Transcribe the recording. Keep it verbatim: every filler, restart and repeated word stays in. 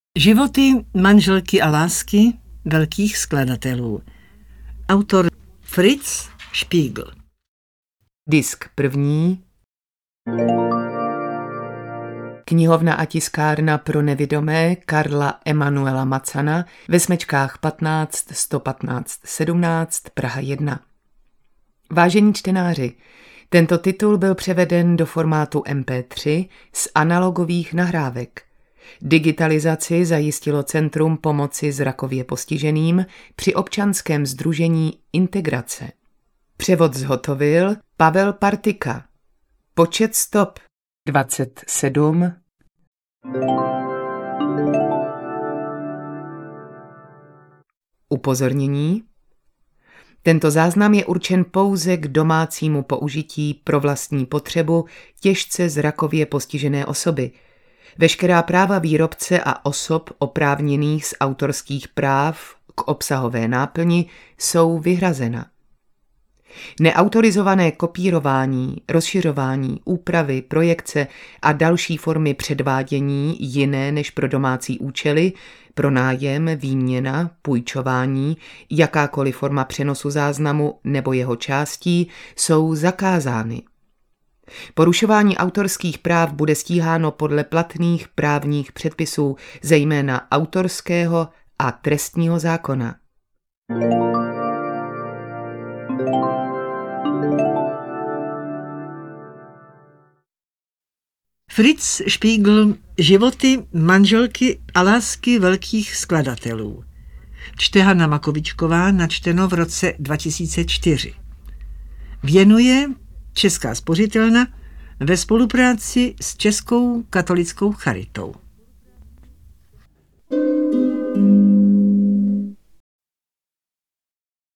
Životy, manželky a lásky velkých skladatelů. Autor Fritz Spiegel. Disk první. Knihovna a tiskárna pro nevidomé Karla Emanuela Macana ve smečkách patnáct sto patnáct sedmnáct Praha jedna. Vážení čtenáři, tento titul byl převeden do formátu em pé tři z analogových nahrávek. Digitalizaci zajistilo Centrum pomoci zrakově postiženým při občanském sdružení Integrace. Převod zhotovil Pavel Partika. Počet stop dvacet sedm. Upozornění. Tento záznam je určen pouze k domácímu použití pro vlastní potřebu těžce zrakově postižené osoby. Veškerá práva výrobce a osob oprávněných z autorských práv k obsahové náplni jsou vyhrazena. Neautorizované kopírování, rozšiřování, úpravy, projekce a další formy předvádění jiné než pro domácí účely, pronájem, výměna, půjčování, jakákoliv forma přenosu záznamu nebo jeho částí jsou zakázány. Porušování autorských práv bude stíháno podle platných právních předpisů, zejména autorského a trestního zákona. Fritz Spiegel. Životy, manželky a lásky velkých skladatelů. Čte Hana Makovičková, načteno v roce dva tisíce čtyři. Věnuje Česká spořitelna ve spolupráci s Českou katolickou charitou.